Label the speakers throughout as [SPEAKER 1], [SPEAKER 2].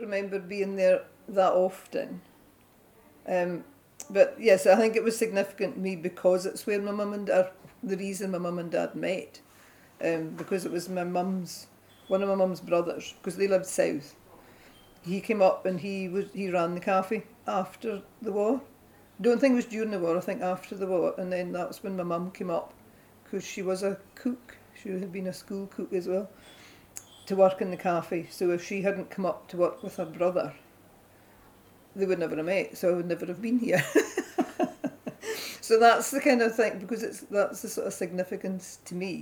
[SPEAKER 1] remember being there that often. But yes, I think it was significant to me because it's where my mum and dad, the reason my mum and dad met, because it was one of my mum's brothers, because they lived south. He came up and he ran the cafe after the war. Don't think it was during the war, I think after the war, and then that's when my mum came up, because she was a cook. She had been a school cook as well, to work in the cafe. So if she hadn't come up to work with her brother, they would never have met, so I would never have been here. So that's the kind of thing, because that's the sort of significance to me.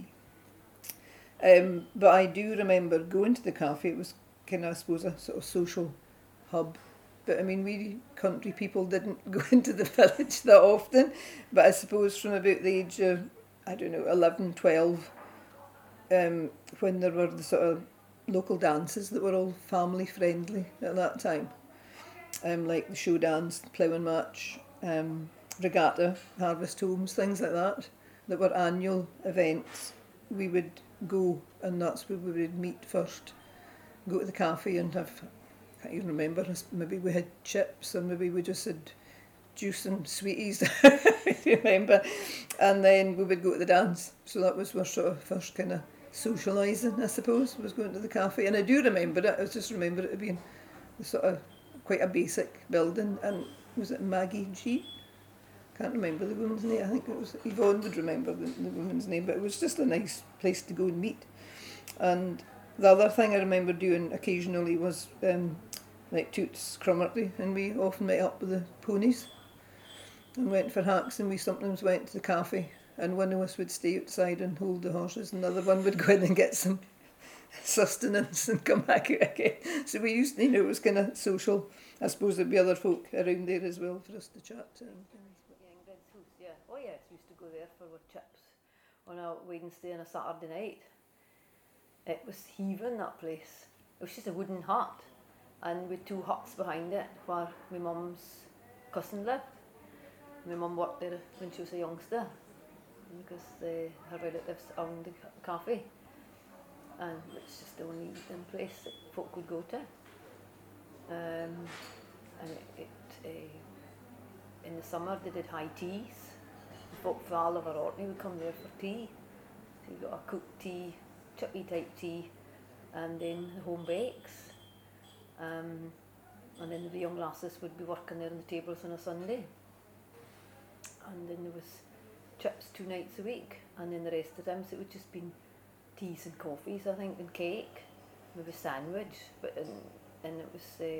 [SPEAKER 1] But I do remember going to the cafe. It was kind of, I suppose, a sort of social hub. But I mean, we country people didn't go into the village that often. But I suppose from about the age of, I don't know, 11, 12, when there were the sort of local dances that were all family friendly at that time, like the show dance, the ploughing match, regatta, harvest homes, things like that were annual events. We would go, and that's where we would meet first. Go to the cafe and have, I can't even remember, maybe we had chips, or maybe we just had juice and sweeties, I remember. And then we would go to the dance. So that was our sort of first kind of socialising, I suppose, was going to the cafe. And I do remember it, I just remember it being sort of quite a basic building. And was it Maggie G? Can't remember the woman's name. I think it was Yvonne would remember the woman's name, but it was just a nice place to go and meet. And the other thing I remember doing occasionally was like Toots Cromarty, and we often met up with the ponies and went for hacks, and we sometimes went to the cafe, and one of us would stay outside and hold the horses, and the other one would go in and get some sustenance and come back out again. So we used, it was kind of social. I suppose there'd be other folk around there as well for us to chat to.
[SPEAKER 2] Yeah. Oh yes, we used to go there for our chips on a Wednesday and a Saturday night. It was heaving, that place. It was just a wooden hut, and with two huts behind it where my mum's cousin lived. My mum worked there when she was a youngster, because her relatives owned the cafe, and it's just the only place that folk could go to. And in the summer they did high teas. Folk from all over Orkney would come there for tea. So you got a cooked tea, chippy type tea, and then the home bakes. And then the young lasses would be working there on the tables on a Sunday. And then there was chips 2 nights a week, and then the rest of the times it would just been teas and coffees, I think, and cake, maybe sandwich, and it was,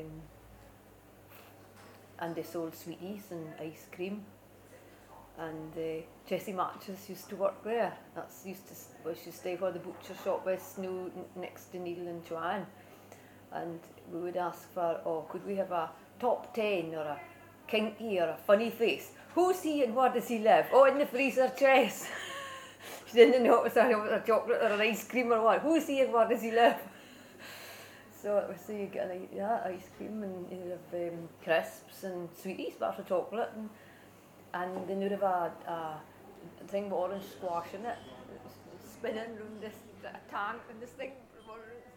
[SPEAKER 2] and they sold sweeties and ice cream. And Jessie Matches used to work there. She used to stay where the butcher shop is now, next to Neil and Joanne. And we would ask for, could we have a top 10 or a kinky or a funny face? Who's he and where does he live? Oh, in the freezer chest. She didn't know if it was a chocolate or an ice cream or what. Who's he and where does he live? So it was, so you get ice cream, and you have crisps and sweeties, bars of chocolate, and then you'd have a thing with orange squash in it, spinning around this tank, and this thing from orange